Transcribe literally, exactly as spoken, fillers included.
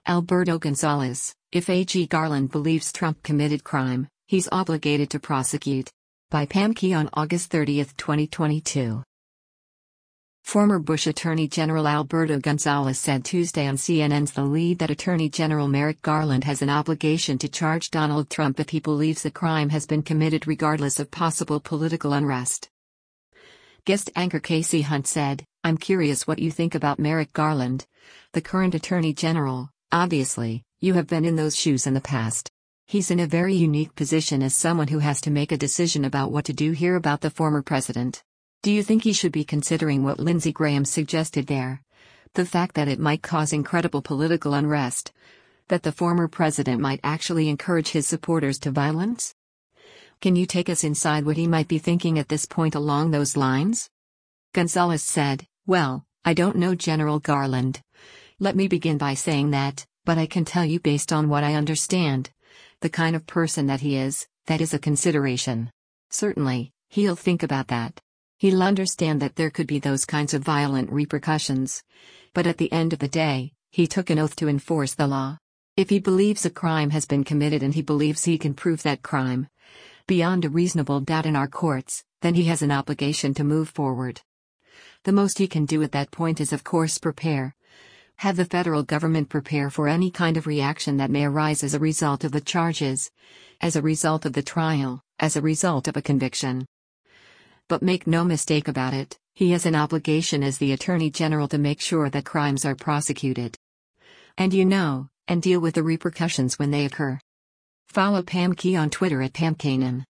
Alberto Gonzales, if A G Garland believes Trump committed crime, he's obligated to prosecute. By Pam Key on August thirtieth, twenty twenty-two. Former Bush Attorney General Alberto Gonzales said Tuesday on C N N's The Lead that Attorney General Merrick Garland has an obligation to charge Donald Trump if he believes a crime has been committed regardless of possible political unrest. Guest anchor Casey Hunt said, "I'm curious what you think about Merrick Garland, the current Attorney General. Obviously, you have been in those shoes in the past. He's in a very unique position as someone who has to make a decision about what to do here about the former president. Do you think he should be considering what Lindsey Graham suggested there? The fact that it might cause incredible political unrest? That the former president might actually encourage his supporters to violence? Can you take us inside what he might be thinking at this point along those lines?" Gonzales said, "Well, I don't know General Garland. Let me begin by saying that, but I can tell you based on what I understand, the kind of person that he is, that is a consideration. Certainly, he'll think about that. He'll understand that there could be those kinds of violent repercussions. But at the end of the day, he took an oath to enforce the law. If he believes a crime has been committed and he believes he can prove that crime beyond a reasonable doubt in our courts, then he has an obligation to move forward. The most he can do at that point is of course prepare. Have the federal government prepare for any kind of reaction that may arise as a result of the charges, as a result of the trial, as a result of a conviction. But make no mistake about it, he has an obligation as the Attorney General to make sure that crimes are prosecuted. And you know, and deal with the repercussions when they occur." Follow Pam Key on Twitter at Pam Kanan.